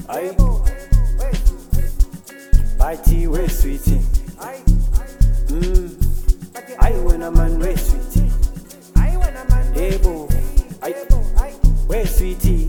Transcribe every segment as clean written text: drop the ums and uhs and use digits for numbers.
Aye, party we sweetie. I when a man we sweetie. Ebo, I we sweetie.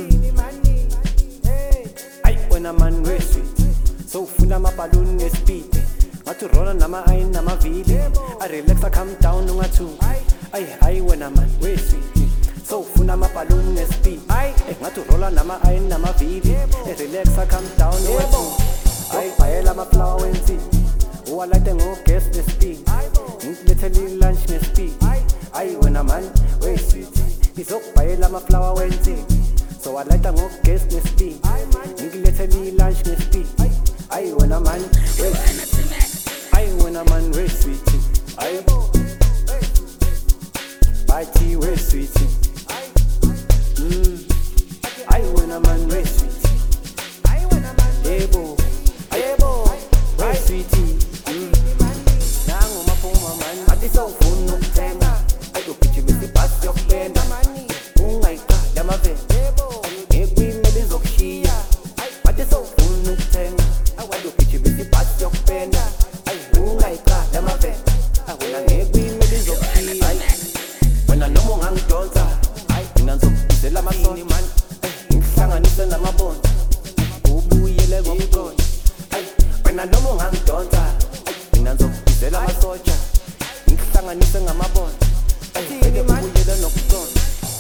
I when a man we sweetie. So funa ma balloon ne speed. Maturola nama ay nama vili. I relax I come down nunga too. I when a man we sweetie. So funa ma balloon ne speed. Maturola nama ay nama vili. I relax I come down nunga too. I paella ma flower and tea. Oh I like them all guess the speed. Literally lunch ne speed. I when a man we sweetie. He's up paella ma flower and tea. So I like them all guess the speed. Literally lunch ne speed. I when a man we sweetie. I when a man we sweetie. I party we sweetie. I when a man we sweetie. Ebo, we sweetie. Nangu mapuma man. Ati so funu tenga. I do pitch with the pass your pen. Ungaika damave. Ebi meli zokshia. Ati so funu tenga. I do pitch with the pass your pen. Ungaika damave. When I ebi meli zokshia. When I no more hang dolza. Inanzo zela masoni man. Ngisanganise namabona. Ubuyele ngomkhono. When I no more hang dolza. Inanzo zela masocha. Ngisanganise ngamabona. Ubuyele nokukona.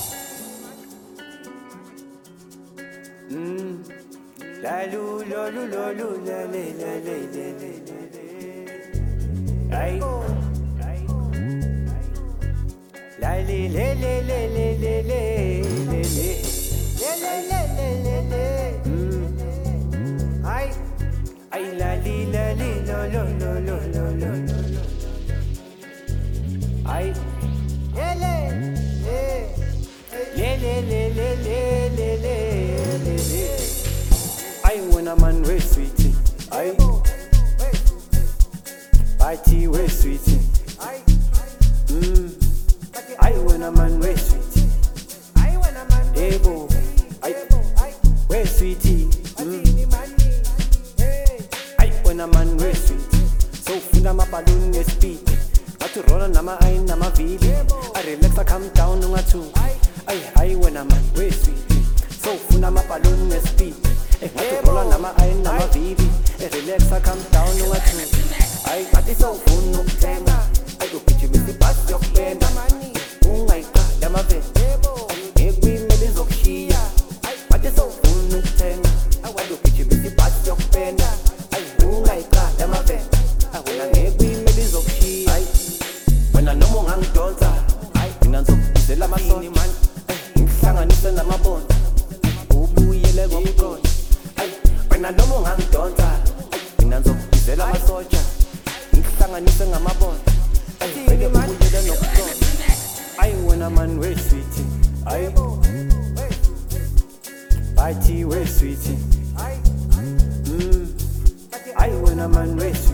La lu lo lu lo lu la le la le le le le. Ay. La le le le le le le le le le. Ay, ay la li lo lo lo lo lo lo lo. Ay, le le. Ay when a man we sweetie. Ay, party we sweetie. I when a man we sweetie. Ebo, we sweetie. I when a man we sweetie. So funa ma balloon ne speed. Maturola nama ay nama vili. I relax I come down nunga too. I when a man we sweetie. So funa ma balloon ne speed. Maturola nama ay nama vili. I relax I come down nunga too. I ati so funu tenga. I do pitch with the pass your pen. Ungaika damave. Ebi meli zokshia. Ati so funu tenga. I do pitch with the pass your pen. Ungaika damave. When I ebi meli zokshia. When I no more hang dolza. Inanzo zela masoni man. Ngisanganise namabona. Ubuyele ngomkhono. When I no more hang dolza. Inanzo zela masocha. Ngisanganise ngamabona. Ubuyele nokukona. I when a man we sweetie. I party we sweetie. I when a man we sweetie.